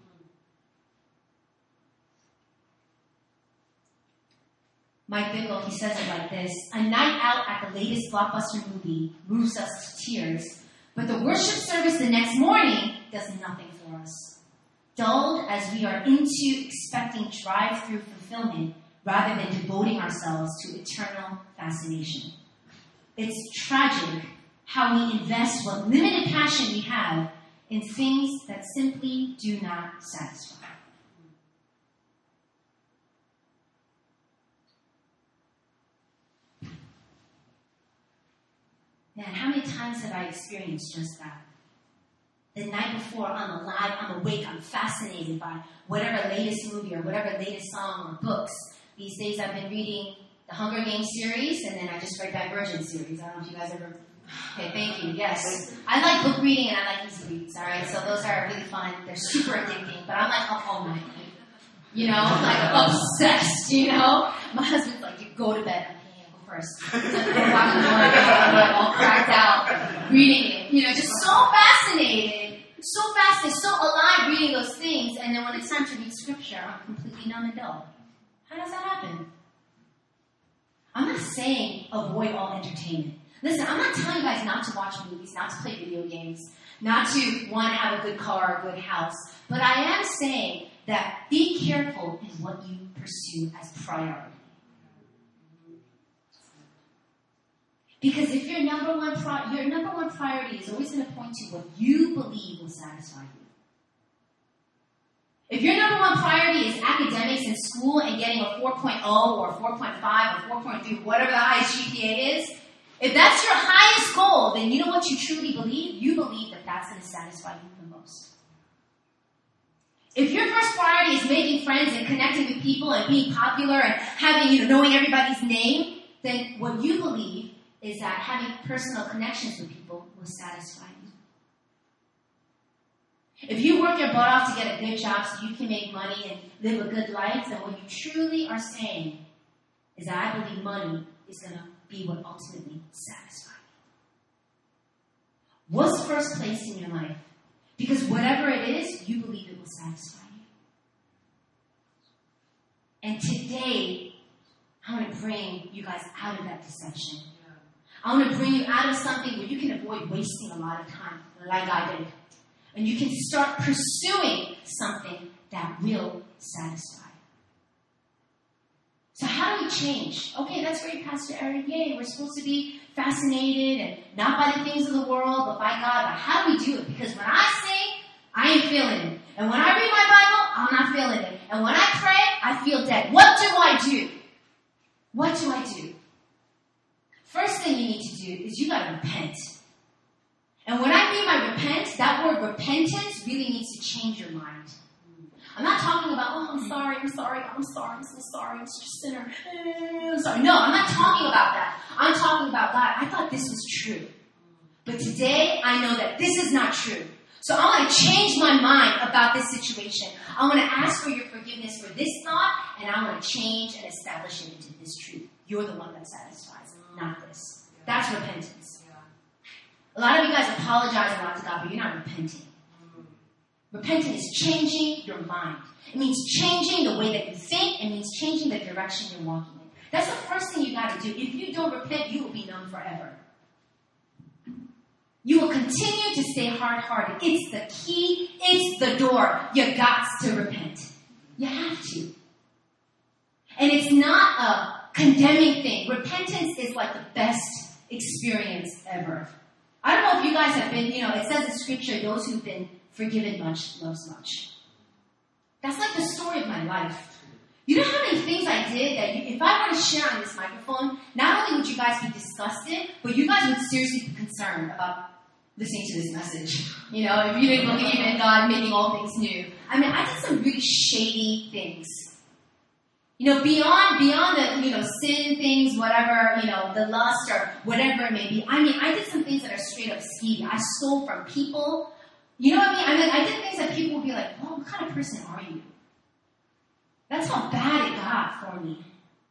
Mike Bickle, he says it like this: a night out at the latest blockbuster movie moves us to tears, but the worship service the next morning does nothing for us. Dulled as we are into expecting drive-through fulfillment rather than devoting ourselves to eternal fascination. It's tragic, how we invest what limited passion we have in things that simply do not satisfy. Man, how many times have I experienced just that? The night before, I'm alive, I'm awake, I'm fascinated by whatever latest movie or whatever latest song or books. These days I've been reading the Hunger Games series, and then I just read Divergent series. I don't know if you guys ever... Okay, thank you, yes. I like book reading and I like easy reads, alright? So those are really fun. They're super addicting, but I'm like up all night. You know, like obsessed, you know? My husband's like, you go to bed. First. Like, all cracked out, reading it. You know, just so fascinated, so alive reading those things, and then when it's time to read scripture, I'm completely numb and dull. How does that happen? I'm not saying avoid all entertainment. Listen, I'm not telling you guys not to watch movies, not to play video games, not to want to have a good car or a good house, but I am saying that be careful in what you pursue as priority. Because if your number one priority is always going to point to what you believe will satisfy you. If your number one priority is academics in school and getting a 4.0 or 4.5 or 4.3, whatever the highest GPA is, if that's your highest goal, then you know what you truly believe? You believe that that's going to satisfy you the most. If your first priority is making friends and connecting with people and being popular and having, knowing everybody's name, then what you believe is that having personal connections with people will satisfy you. If you work your butt off to get a good job so you can make money and live a good life, then what you truly are saying is that I believe money is going to be what ultimately satisfies you. What's first place in your life? Because whatever it is, you believe it will satisfy you. And today, I want to bring you guys out of that deception. I want to bring you out of something where you can avoid wasting a lot of time, like I did. And you can start pursuing something that will satisfy. So how do we change? Okay, that's great, Pastor Eric. Yay, we're supposed to be fascinated and not by the things of the world, but by God. But how do we do it? Because when I sing, I ain't feeling it. And when I read my Bible, I'm not feeling it. And when I pray, I feel dead. What do I do? What do I do? First thing you need to do is you gotta repent. And when I mean by repent, that word repentance really needs to change your mind. I'm not talking about, I'm sorry, I'm so sorry, I'm such a sinner, I'm sorry. No, I'm not talking about that. I'm talking about, God, I thought this was true. But today, I know that this is not true. So I want to change my mind about this situation. I want to ask for your forgiveness for this thought, and I want to change and establish it into this truth. You're the one that satisfies, not this. That's repentance. A lot of you guys apologize a lot to God, but you're not repenting. Repentance is changing your mind. It means changing the way that you think. It means changing the direction you're walking in. That's the first thing you got to do. If you don't repent, you will be numb forever. You will continue to stay hard-hearted. It's the key. It's the door. You got to repent. You have to. And it's not a condemning thing. Repentance is like the best experience ever. I don't know if you guys have been, it says in Scripture, those who've been forgiven much loves much. That's like the story of my life. You know how many things I did that if I were to share on this microphone, not only would you guys be disgusted, but you guys would seriously be concerned about listening to this message. If you didn't believe in God making all things new. I did some really shady things. Beyond the, sin things, whatever, the lust or whatever it may be. I did some things that are straight up skeevy. I stole from people. You know what I mean? I did things that people would be like, well, what kind of person are you? That's how bad it got for me.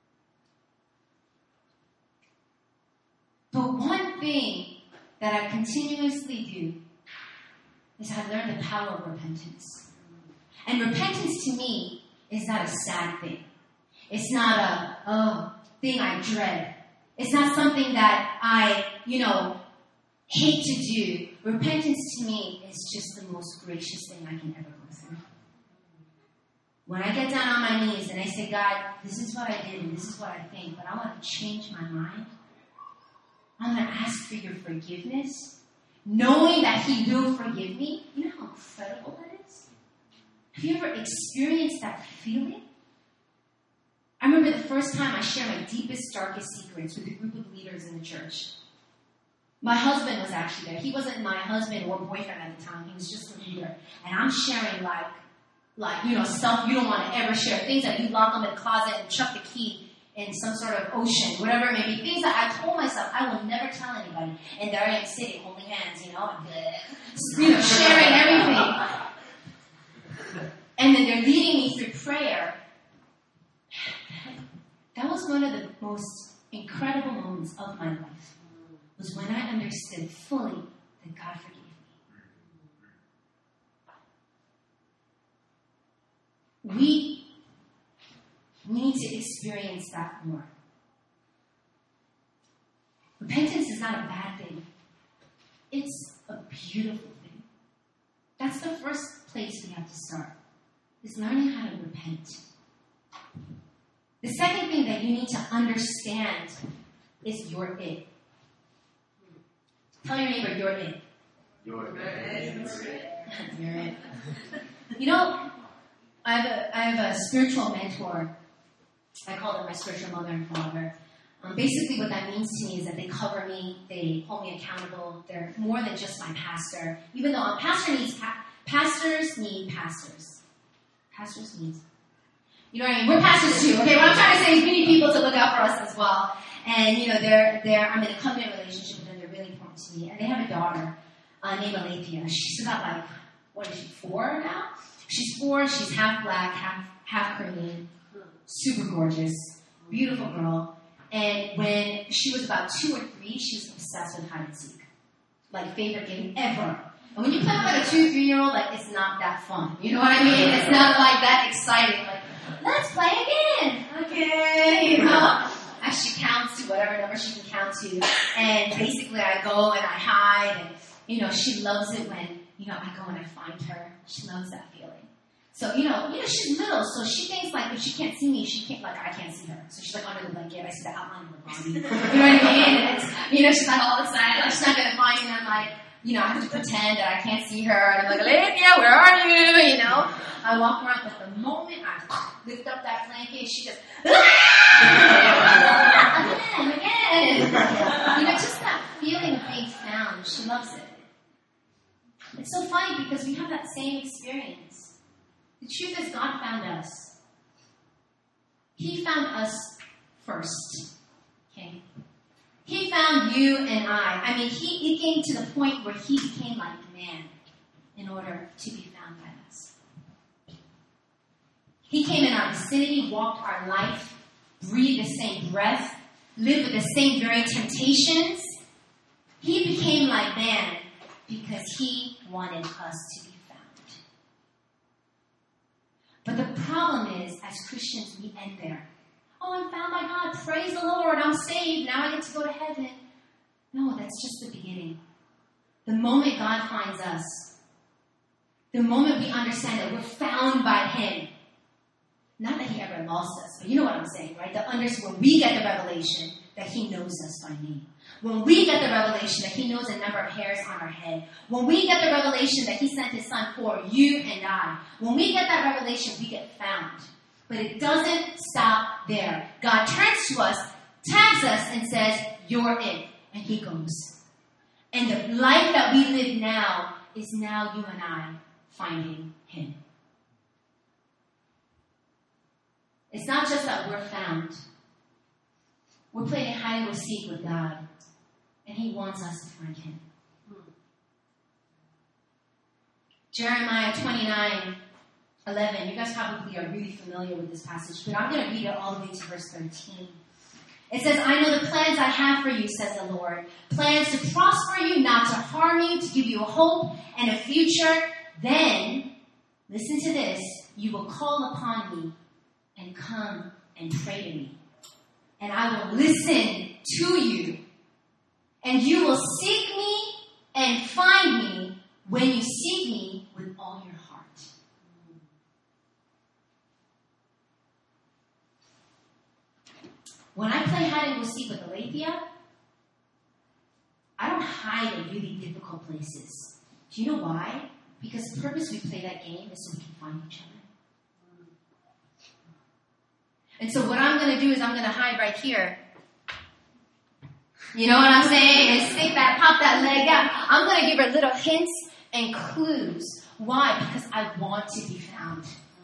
But one thing that I continuously do is I learn the power of repentance. And repentance to me is not a sad thing. It's not a thing I dread. It's not something that I, hate to do. Repentance to me is just the most gracious thing I can ever go through. When I get down on my knees and I say, God, this is what I did and this is what I think, but I want to change my mind. I'm going to ask for your forgiveness, knowing that he will forgive me, you know how incredible that is? Have you ever experienced that feeling? I remember the first time I shared my deepest, darkest secrets with a group of leaders in the church. My husband was actually there. He wasn't my husband or boyfriend at the time. He was just a leader. And I'm sharing stuff you don't want to ever share. Things that you lock them in the closet and chuck the key in some sort of ocean, whatever it may be. Things that I told myself I will never tell anybody. And there I am sitting, holding hands, and sharing everything. And then they're leading me through prayer. That was one of the most incredible moments of my life. Was when I understood fully that God forgave me. We need to experience that more. Repentance is not a bad thing. It's a beautiful thing. That's the first place we have to start, is learning how to repent. The second thing that you need to understand is your it. Tell your neighbor, you're it. You're it. You're it. You know, I have a spiritual mentor. I call them my spiritual mother and father. Basically what that means to me is that they cover me, they hold me accountable. They're more than just my pastor. Even though pastors need pastors. Pastors need. You know what I mean? We're pastors too. Okay, what I'm trying to say is we need people to look out for us as well. And I'm in a covenant relationship with them. They're really important to me. And they have a daughter named Alethea. She's about 4 now? She's 4. She's half black, half Korean. Super gorgeous. Beautiful girl. And when she was about 2 or 3, she was obsessed with hide and seek. Like, favorite game ever. And when you play with like a 2 or 3-year-old, it's not that fun. You know what I mean? It's not like that exciting. Like, let's play again. Okay, As she counts to whatever number she can count to. And basically I go and I hide. And, she loves it when, I go and I find her. She loves that feeling. So, she's little, so she thinks if she can't see me, she can't, I can't see her. So she's under the blanket, I see the outline of her body. You know what I mean? And it's, she's all excited, she's not gonna find me, and I'm I have to pretend that I can't see her, and I'm Alethea, where are you? I walk around, but the moment I lift up that blanket, she just, again. Just that feeling of being found, she loves it. It's so funny because we have that same experience. The truth is God found us. He found us first. Okay? He found you and I. He came to the point where he became like man in order to be found by us. He came in our vicinity, walked our life, breathed the same breath, lived with the same very temptations. He became like man because he wanted us to be found. But the problem is, as Christians, we end there. Oh, I'm found by God. Praise the Lord. I'm saved. Now I get to go to heaven. No, that's just the beginning. The moment God finds us, the moment we understand that we're found by him, not that he ever lost us, but you know what I'm saying, right? When we get the revelation that he knows us by name. When we get the revelation that he knows the number of hairs on our head. When we get the revelation that he sent his son for you and I. When we get that revelation, we get found. But it doesn't stop there. God turns to us, tags us, and says, you're it. And he goes. And the life that we live now is now you and I finding him. It's not just that we're found. We're playing hide and seek with God. And he wants us to find him. Jeremiah 29:11. You guys probably are really familiar with this passage, but I'm going to read it all the way to verse 13. It says, I know the plans I have for you, says the Lord. Plans to prosper you, not to harm you, to give you a hope and a future. Then, listen to this, you will call upon me and come and pray to me. And I will listen to you. And you will seek me and find me when you seek me with all your heart. When I play hide and go seek with Alethea, hide in really difficult places. Do you know why? Because the purpose we play that game is so we can find each other. And so what I'm going to do is I'm going to hide right here. You know what I'm saying? And stick that, pop that leg out. I'm going to give her little hints and clues. Why? Because I want to be found.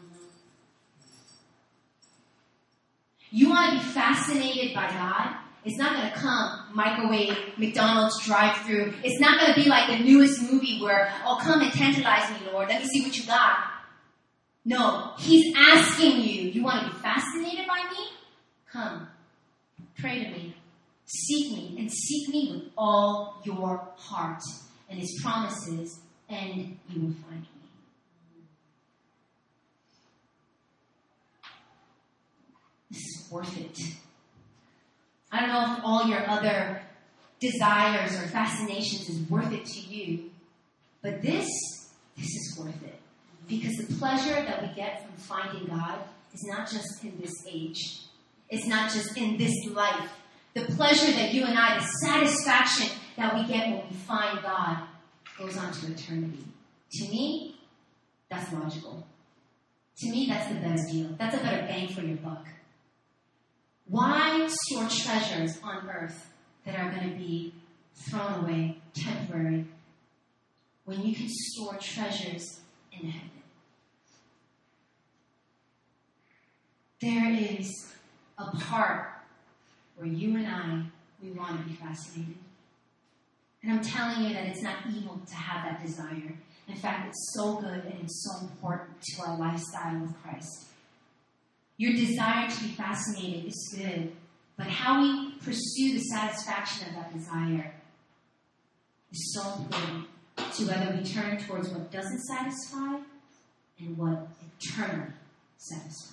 You want to be fascinated by God? It's not going to come microwave, McDonald's drive-thru. It's not going to be like the newest movie where, oh, come and tantalize me, Lord. Let me see what you got. No, he's asking you. You want to be fascinated by me? Come. Pray to me. Seek me. And seek me with all your heart. And his promises, and you will find me. This is worth it. I don't know if all your other desires or fascinations is worth it to you, but this is worth it. Because the pleasure that we get from finding God is not just in this age. It's not just in this life. The pleasure that you and I, the satisfaction that we get when we find God goes on to eternity. To me, that's logical. To me, that's the better deal. That's a better bang for your buck. Why store treasures on earth that are going to be thrown away, temporary, when you can store treasures in heaven? There is a part where you and I, we want to be fascinated. And I'm telling you that it's not evil to have that desire. In fact, it's so good and it's so important to our lifestyle with Christ. Your desire to be fascinated is good, but how we pursue the satisfaction of that desire is so important to whether we turn towards what doesn't satisfy and what eternally satisfies.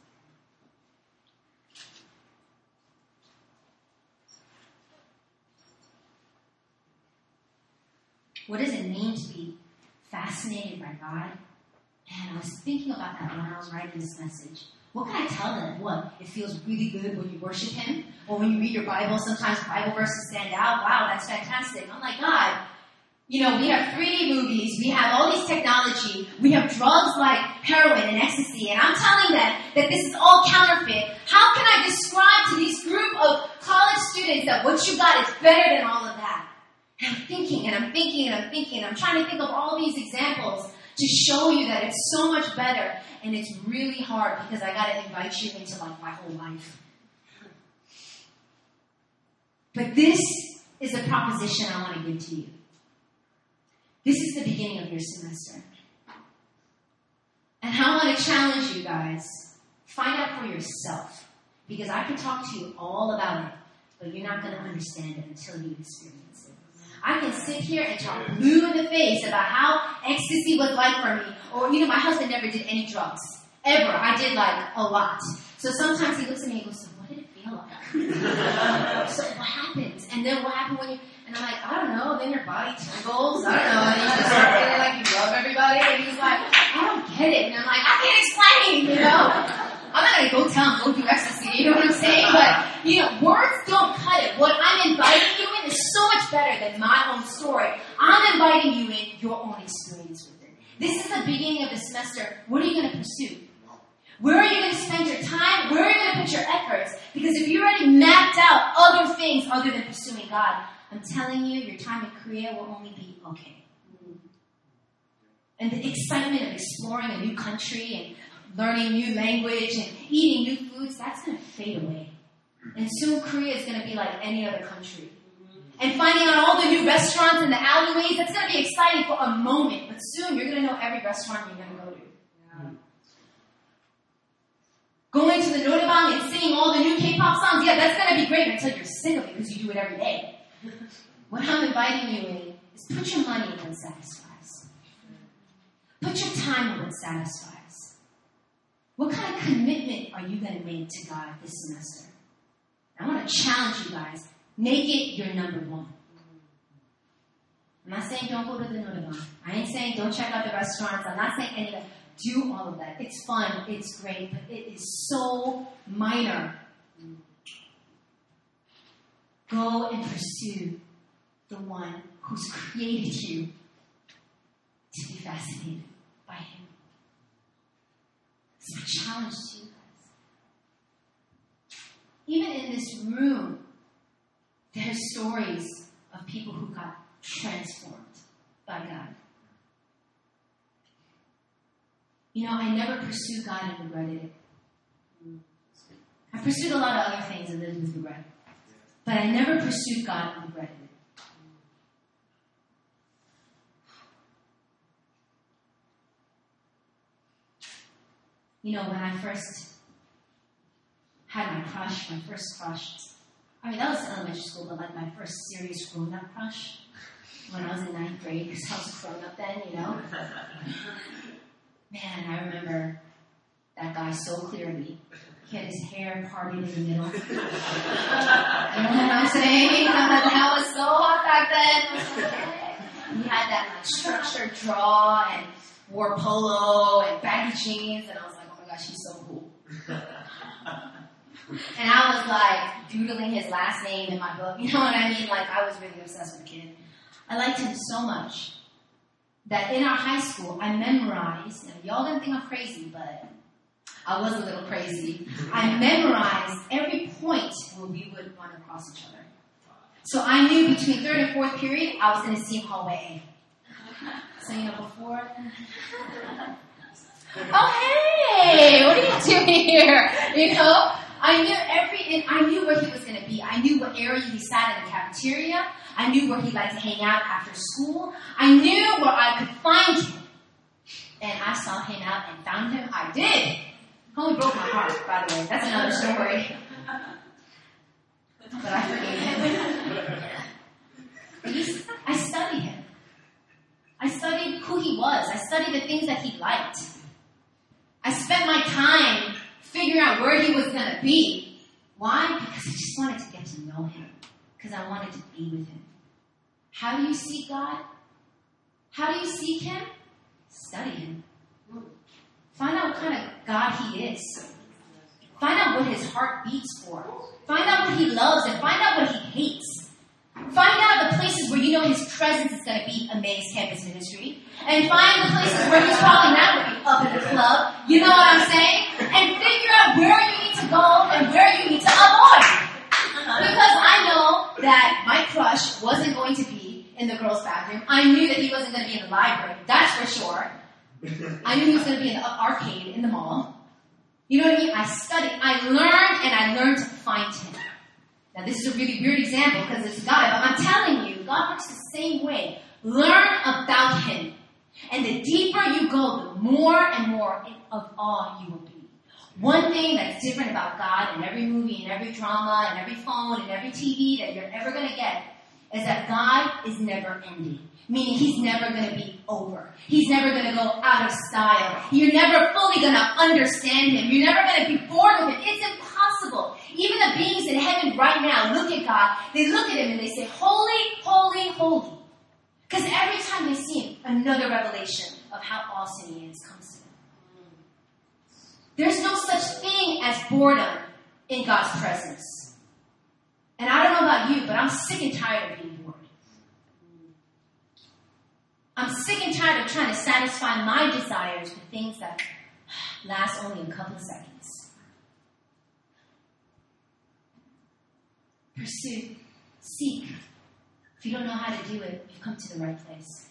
What does it mean to be fascinated by God? And I was thinking about that when I was writing this message. What can I tell them? What? It feels really good when you worship him? Or when you read your Bible, sometimes Bible verses stand out. Wow, that's fantastic. I'm like, God, we have 3D movies. We have all these technology. We have drugs like heroin and ecstasy. And I'm telling them that this is all counterfeit. How can I describe to this group of college students that what you got is better than all of that? And I'm thinking, and I'm thinking, and I'm thinking. I'm trying to think of all these examples to show you that it's so much better. And it's really hard because I got to invite you into my whole life. But this is the proposition I want to give to you. This is the beginning of your semester. And I want to challenge you guys. Find out for yourself. Because I can talk to you all about it, but you're not going to understand it until you experience it. I can sit here and talk blue in the face about how ecstasy was like for me. Or, my husband never did any drugs. Ever. I did a lot. So sometimes he looks at me and goes, so what did it feel like? So what happens? And then what happened when you, and I'm like, I don't know. Then your body tingles. I don't know. And you just start feeling like you love everybody. And he's like, I don't get it. And I'm like, I can't explain, I'm not going to go tell him, go do ecstasy. You know what I'm saying? But, words don't cut it. What I'm inviting you in is so much better than my own story. I'm inviting you in your own experience with it. This is the beginning of the semester. What are you going to pursue? Where are you going to spend your time? Where are you going to put your efforts? Because if you already mapped out other things other than pursuing God, I'm telling you, your time in Korea will only be okay. And the excitement of exploring a new country and learning new language and eating new foods, that's going to fade away. And soon Korea is going to be like any other country. And finding out all the new restaurants in the alleyways, that's going to be exciting for a moment. But soon you're going to know every restaurant you're going to go to. Yeah. Going to the Noraebang and singing all the new K-pop songs, yeah, that's going to be great until you're sick of it because you do it every day. What I'm inviting you in is put your money in what satisfies. Put your time in what satisfies. What kind of commitment are you going to make to God this semester? I want to challenge you guys. Make it your number one. I'm not saying don't go to the Noraebang. I ain't saying don't check out the restaurants. I'm not saying any of that. Do all of that. It's fun. It's great. But it is so minor. Go and pursue the one who's created you to be fascinated by him. It's my challenge to you guys. Even in this room, there are stories of people who got transformed by God. You know, I never pursued God and regretted it. I pursued a lot of other things and lived with regret. But I never pursued God and regretted it. You know, when I first had my first crush, I mean, that was elementary school, but like my first serious grown-up crush when I was in 9th grade, because I was grown up then, you know. Man, I remember that guy so clearly. He had his hair parted in the middle. You know what I'm saying? That was so hot back then. He had that like structured draw and wore polo and baggy jeans, and I was like, oh my gosh, he's so cool. And I was like doodling his last name in my book. You know what I mean? Like I was really obsessed with the kid. I liked him so much that in our high school, I memorized, and y'all didn't think I'm crazy, but I was a little crazy. I memorized every point where we would run across each other. So I knew between 3rd and 4th period, I was going to see him hallway A. So, you know, before... Oh, hey! What are you doing here? You know? I knew where he was going to be. I knew what area he sat in the cafeteria. I knew where he liked to hang out after school. I knew where I could find him. And I sought him out and found him. I did. Homie broke my heart, by the way. That's another story. But I forgave him. At least I studied him. I studied who he was. I studied the things that he liked. I spent my time figuring out where he was going to be. Why? Because I just wanted to get to know him. Because I wanted to be with him. How do you seek God? How do you seek him? Study him. Find out what kind of God he is. Find out what his heart beats for. Find out what he loves and find out what he hates. Find out the places where you know his presence is going to be Amaze Campus Ministry. And find the places where he's probably not going to be up in the club. You know what I'm saying? And figure out where you need to go and where you need to avoid. Because I know that my crush wasn't going to be in the girls' bathroom. I knew that he wasn't going to be in the library. That's for sure. I knew he was going to be in the arcade in the mall. You know what I mean? I studied, I learned to find him. Now this is a really weird example because it's a guy, but I'm telling you, God works the same way. Learn about him. And the deeper you go, the more and more of awe you will be. One thing that's different about God in every movie, in every drama, in every phone, in every TV that you're ever going to get is that God is never ending. Meaning he's never going to be over. He's never going to go out of style. You're never fully going to understand him. You're never going to be bored with him. It's impossible. Even the beings in heaven right now look at God. They look at him and they say, holy, holy, holy. Because every time they see him, another revelation of how awesome he is comes to them. There's no such thing as boredom in God's presence. And I don't know about you, but I'm sick and tired of being bored. I'm sick and tired of trying to satisfy my desires with things that last only a couple of seconds. Pursue, seek. If you don't know how to do it, you've come to the right place.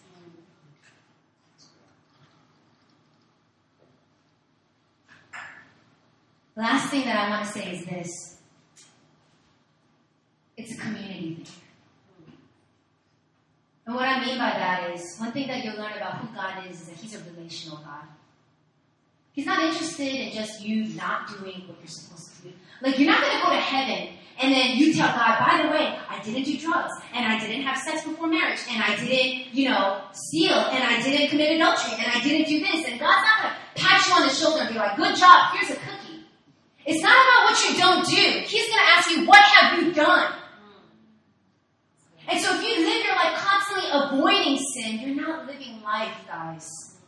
The last thing that I want to say is this. It's a community thing. And what I mean by that is, one thing that you'll learn about who God is that he's a relational God. He's not interested in just you not doing what you're supposed to do. Like, you're not going to go to heaven and then you tell God, by the way, I didn't do drugs, and I didn't have sex before marriage, and I didn't, steal, and I didn't commit adultery, and I didn't do this. And God's not going to pat you on the shoulder and be like, good job, here's a cookie. It's not about what you don't do. He's going to ask you, what have you done? And so if you live your life constantly avoiding sin, you're not living life, guys.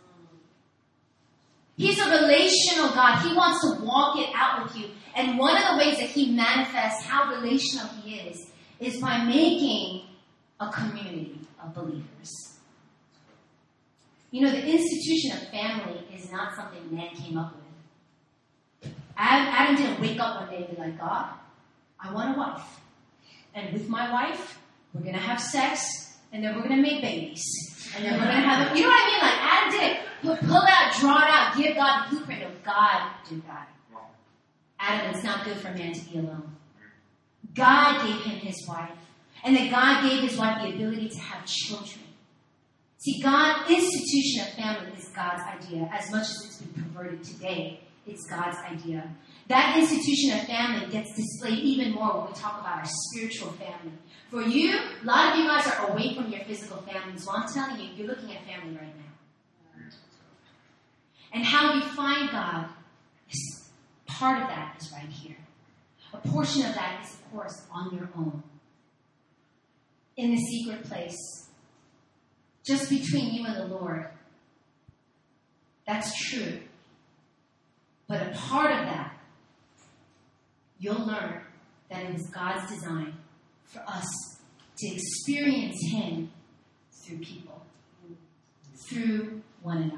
He's a relational God. He wants to walk it out with you. And one of the ways that he manifests how relational he is by making a community of believers. You know, the institution of family is not something man came up with. Adam didn't wake up one day and be like, God, I want a wife. And with my wife, we're going to have sex, and then we're going to make babies. And then we're going to have, you know what I mean? Like, Adam didn't pull out, draw it out, give God the blueprint. No, God did that. Adam, it's not good for man to be alone. God gave him his wife. And then God gave his wife the ability to have children. See, God's institution of family is God's idea. As much as it's been perverted today, it's God's idea. That institution of family gets displayed even more when we talk about our spiritual family. For you, a lot of you guys are away from your physical families. Well, I'm telling you, you're looking at family right now. And how you find God, part of that is right here. A portion of that is, of course, on your own. In the secret place. Just between you and the Lord. That's true. But a part of that, you'll learn that it was God's design for us to experience Him through people. Through one another.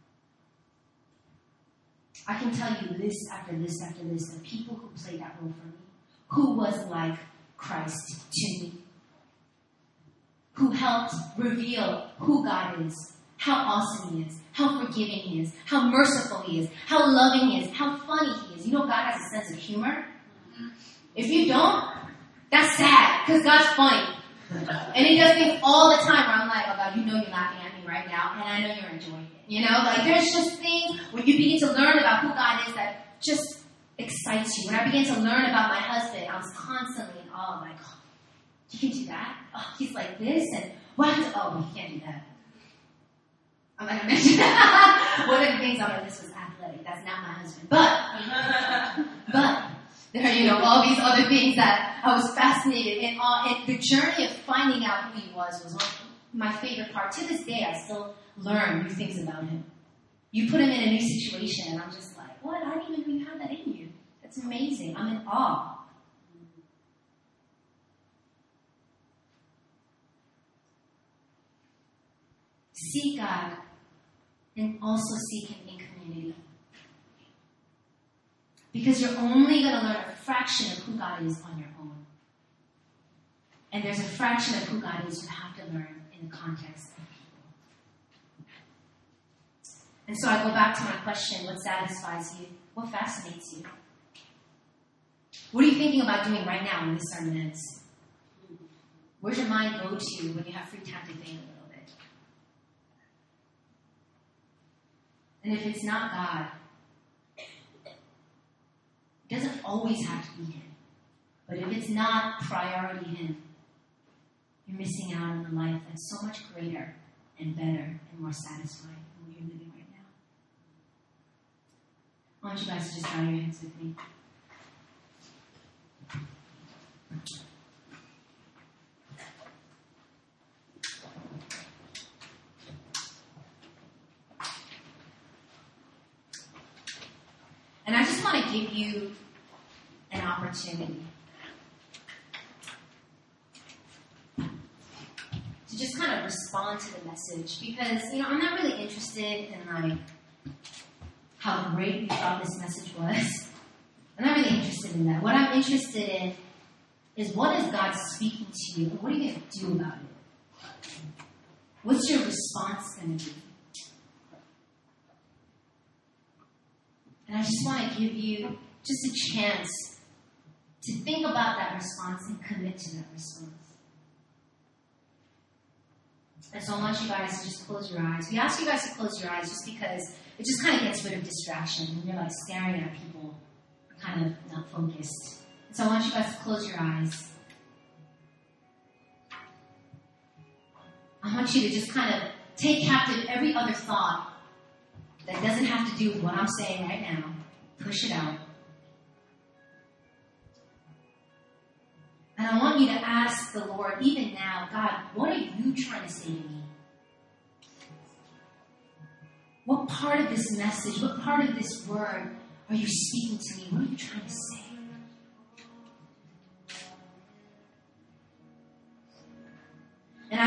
I can tell you list after list after list of people who played that role for me. Who was like Christ to me. Who helped reveal who God is. How awesome He is. How forgiving He is. How merciful He is. How loving He is. How funny He is. You know God has a sense of humor? If you don't, that's sad. Because God's funny. And He does things all the time where I'm like, oh God, you know you're laughing at me right now. And I know you're enjoying it. You know, like there's just things when you begin to learn about who God is that just excites you. When I began to learn about my husband, I was constantly in awe, like, oh, you can do that? Oh, he's like this, and what? Oh, you can't do that. I'm not going to mention that. One of the things on my list was athletic. That's not my husband. But, there are, you know, all these other things that I was fascinated in. And the journey of finding out who he was one of my favorite part. To this day, I still learn new things about him. You put him in a new situation, and I'm just like, what? I didn't even know you had that in you. That's amazing. I'm in awe. Seek God and also seek Him in community. Because you're only going to learn a fraction of who God is on your own. And there's a fraction of who God is you have to learn in the context of people. And so I go back to my question, what satisfies you? What fascinates you? What are you thinking about doing right now when this sermon ends? Where's your mind go to when you have free time to think a little bit? And if it's not God, it doesn't always have to be Him. But if it's not priority Him, you're missing out on a life that's so much greater and better and more satisfying than what you're living right now. I want you guys to just bow your heads with me. And I just want to give you an opportunity to just kind of respond to the message. Because, you know, I'm not really interested in, like, how great you thought this message was. I'm not really interested in that. What I'm interested in is what is God speaking to you, and what are you going to do about it? What's your response going to be? And I just want to give you just a chance to think about that response and commit to that response. And so I want you guys to just close your eyes. We ask you guys to close your eyes just because it just kind of gets rid of distraction. When you're like staring at people, kind of not focused. And so I want you guys to close your eyes. I want you to just kind of take captive every other thought that doesn't have to do with what I'm saying right now. Push it out. And I want you to ask the Lord, even now, God, what are you trying to say to me? What part of this message, what part of this word are you speaking to me? What are you trying to say?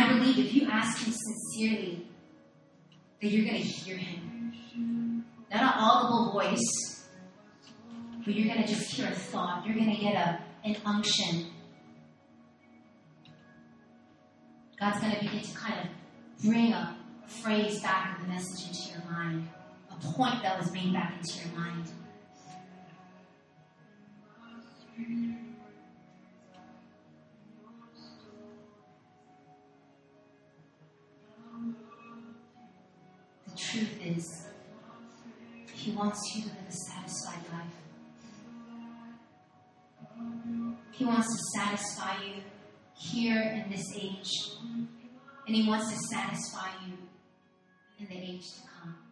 I believe if you ask him sincerely, that you're going to hear him. Not an audible voice, but you're going to just hear a thought. You're going to get an unction. God's going to begin to kind of bring a phrase back of the message into your mind. A point that was made back into your mind. The truth is, he wants you to live a satisfied life. He wants to satisfy you here in this age. And he wants to satisfy you in the age to come.